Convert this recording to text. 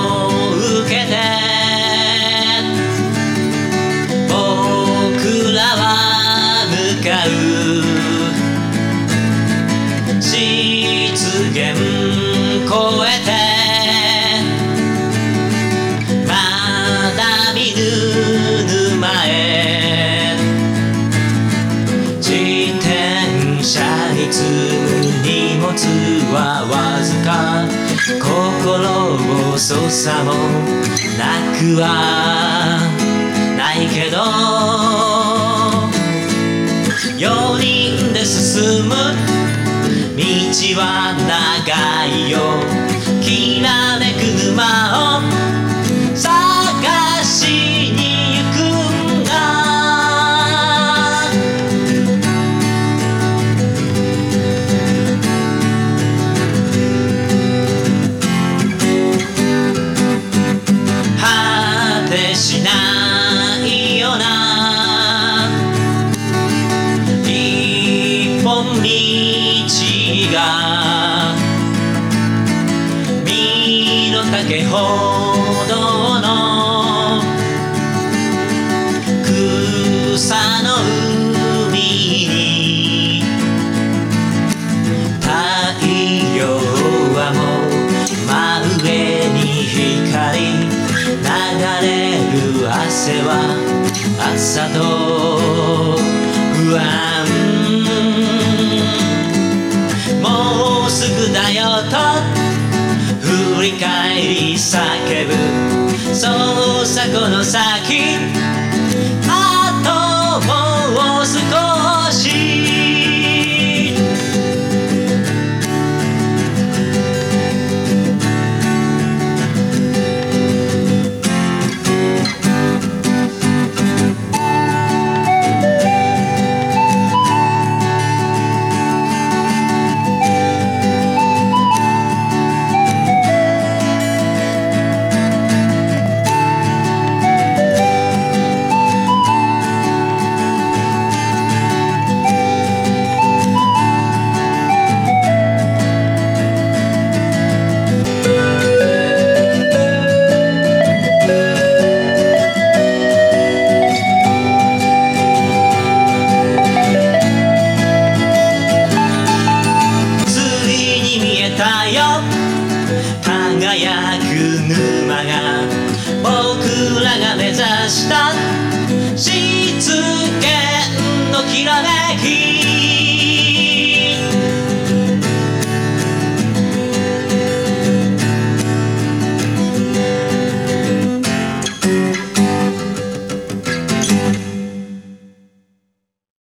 を受けて僕らは向かう湿原越えてまだ見ぬ沼へ自転車に積む荷物はわずか心細さもなくはないけど4人で進む道は長いよきらめく沼を探しに行くんだ果てしないよな一本道が身の丈ほどの草の海に太陽はもう真上に光流れる汗は暑さと不安もうすぐだよと振り返り叫ぶそうさこの先あともう少し輝く沼が僕らが目指した